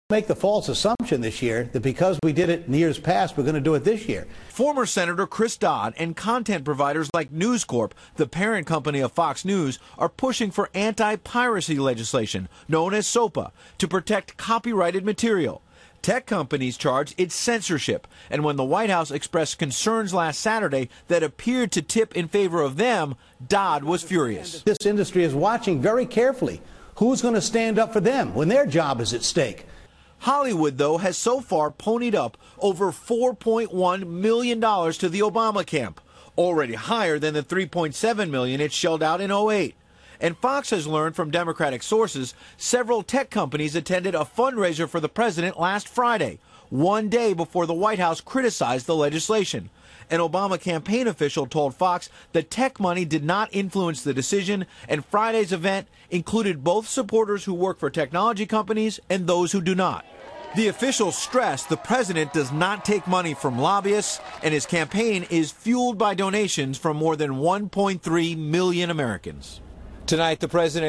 Make the false assumption this year that because we did it in years past, we're going to do it this year. Former Senator Chris Dodd and content providers like News Corp, the parent company of Fox News, are pushing for anti-piracy legislation, known as SOPA, to protect copyrighted material. Tech companies charge it's censorship, and when the White House expressed concerns last Saturday that appeared to tip in favor of them, Dodd was furious. This industry is watching very carefully who's going to stand up for them when their job is at stake. Hollywood, though, has so far ponied up over $4.1 million to the Obama camp, already higher than the $3.7 million it shelled out in 2008. And Fox has learned from Democratic sources several tech companies attended a fundraiser for the president last Friday, one day before the White House criticized the legislation. An Obama campaign official told Fox that tech money did not influence the decision, and Friday's event included both supporters who work for technology companies and those who do not. The official stressed the president does not take money from lobbyists, and his campaign is fueled by donations from more than 1.3 million Americans. Tonight, the president